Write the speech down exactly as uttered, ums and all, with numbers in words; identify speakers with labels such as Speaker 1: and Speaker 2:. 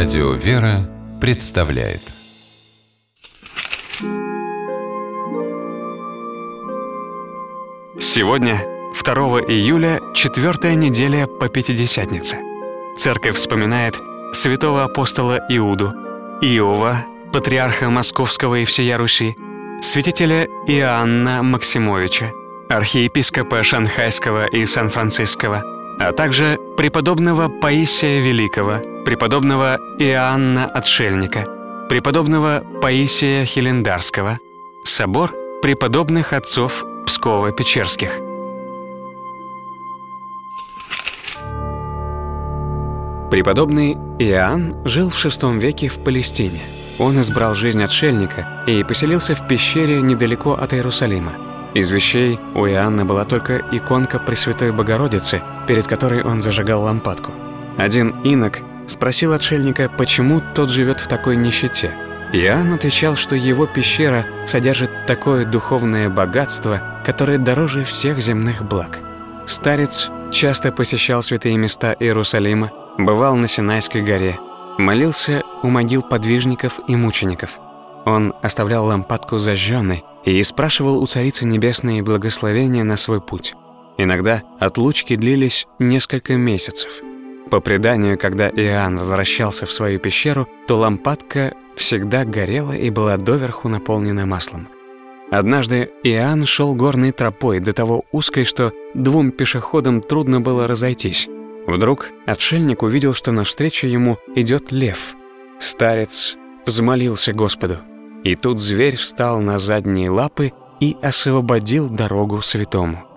Speaker 1: Радио «Вера» представляет.
Speaker 2: Сегодня, второго июля, четвертая неделя по Пятидесятнице. Церковь вспоминает святого апостола Иуду, Иова, патриарха Московского и всея Руси, святителя Иоанна Максимовича, архиепископа Шанхайского и Сан-Франциского, а также преподобного Паисия Великого, преподобного Иоанна Отшельника, преподобного Паисия Хилендарского, собор преподобных отцов Псково-Печерских. Преподобный Иоанн жил в шестом веке в Палестине. Он избрал жизнь отшельника и поселился в пещере недалеко от Иерусалима. Из вещей у Иоанна была только иконка Пресвятой Богородицы, перед которой он зажигал лампадку. Один инок спросил отшельника, почему тот живет в такой нищете. Иоанн отвечал, что его пещера содержит такое духовное богатство, которое дороже всех земных благ. Старец часто посещал святые места Иерусалима, бывал на Синайской горе, молился у могил подвижников и мучеников. Он оставлял лампадку зажженной и спрашивал у Царицы Небесной благословения на свой путь. Иногда отлучки длились несколько месяцев. По преданию, когда Иоанн возвращался в свою пещеру, то лампадка всегда горела и была доверху наполнена маслом. Однажды Иоанн шел горной тропой, до того узкой, что двум пешеходам трудно было разойтись. Вдруг отшельник увидел, что навстречу ему идет лев. Старец взмолился Господу, и тут зверь встал на задние лапы и освободил дорогу святому.